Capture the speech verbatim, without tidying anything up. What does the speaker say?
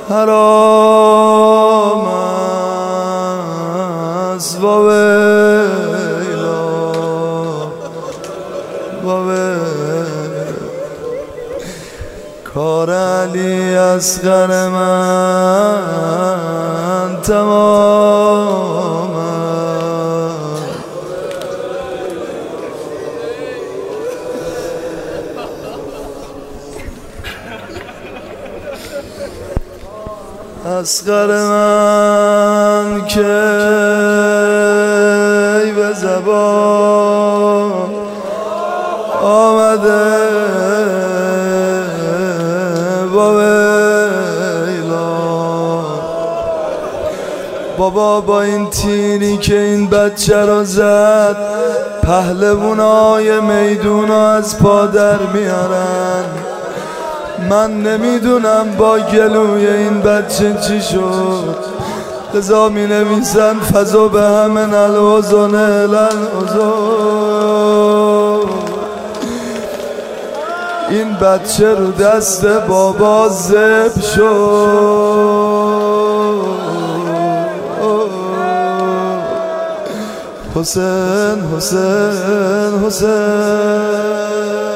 حرام است و ویلا و کار علی اصغر من تمام اصغر من که به زبان آمده با ویلا بابا با این تیری که این بچه رو زد پهلوانای میدون از پا در میارن. من نمیدونم با گلوی این بچه چی شد، لذا می نویسن فضا به همه نلوزن الالوزن. این بچه رو دست بابا ذبح شد. حسین حسین حسین